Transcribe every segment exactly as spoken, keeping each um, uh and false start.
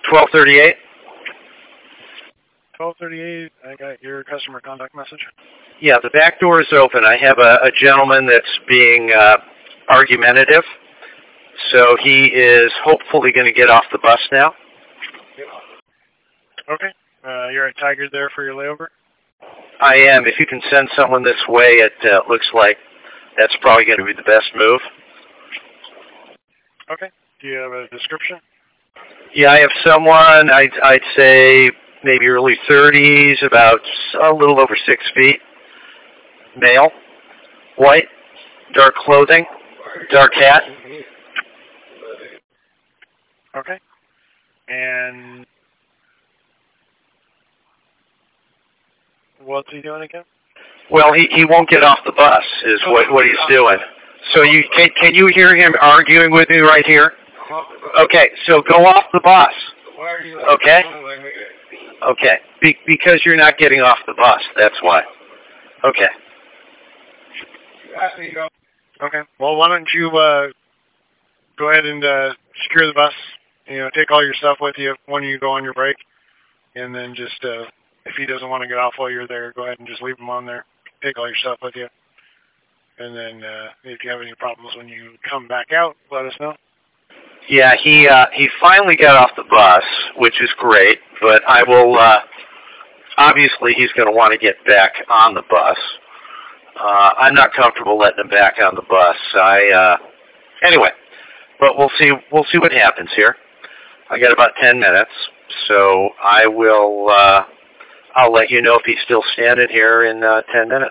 twelve thirty-eight. twelve thirty-eight, I got your customer contact message. Yeah, the back door is open. I have a, a gentleman that's being uh, argumentative, so he is hopefully going to get off the bus now. Okay. Uh, you're at Tiger there for your layover? I am. If you can send someone this way, it uh, looks like that's probably going to be the best move. Okay. Do you have a description? Yeah, I have someone, I'd, I'd say maybe early thirties, about a little over six feet, male, white, dark clothing, dark hat. Okay. And what's he doing again? Well, he, he won't get off the bus is what, what he's doing. So you can, can you hear him arguing with me right here? Okay, so go off the bus. Okay? Okay, Be, because you're not getting off the bus, that's why. Okay. Okay, well, why don't you uh, go ahead and uh, secure the bus, you know, take all your stuff with you when you go on your break, and then just, uh, if he doesn't want to get off while you're there, go ahead and just leave him on there. Take all your stuff with you. And then uh, if you have any problems when you come back out, let us know. Yeah, he uh, he finally got off the bus, which is great, but I will, uh, obviously he's going to want to get back on the bus. Uh, I'm not comfortable letting him back on the bus. I, uh, anyway, but we'll see, we'll see what happens here. I got about ten minutes, so I will, uh, I'll let you know if he's still standing here in uh, ten minutes.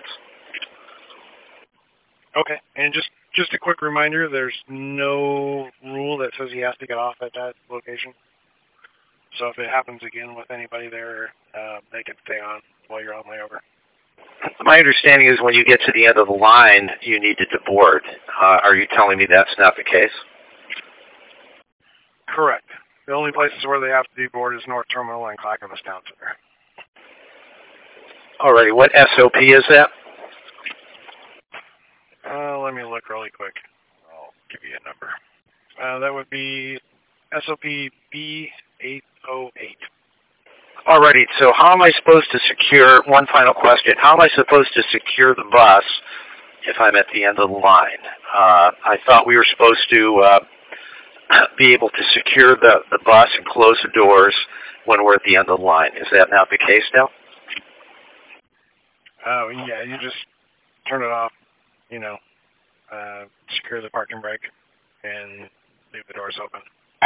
Okay, and just just a quick reminder, there's no rule that says he has to get off at that location. So if it happens again with anybody there, uh, they can stay on while you're on layover. My understanding is when you get to the end of the line, you need to deboard. Uh, are you telling me that's not the case? Correct. The only places where they have to deboard is North Terminal and Clackamas Town Center. Alrighty, what S O P is that? Uh, let me look really quick. I'll give you a number. Uh, that would be S O P B eight oh eight. Alrighty, so how am I supposed to secure, one final question, how am I supposed to secure the bus if I'm at the end of the line? Uh, I thought we were supposed to uh, be able to secure the, the bus and close the doors when we're at the end of the line. Is that not the case now? Oh, yeah, you just turn it off, you know, uh, secure the parking brake, and leave the doors open.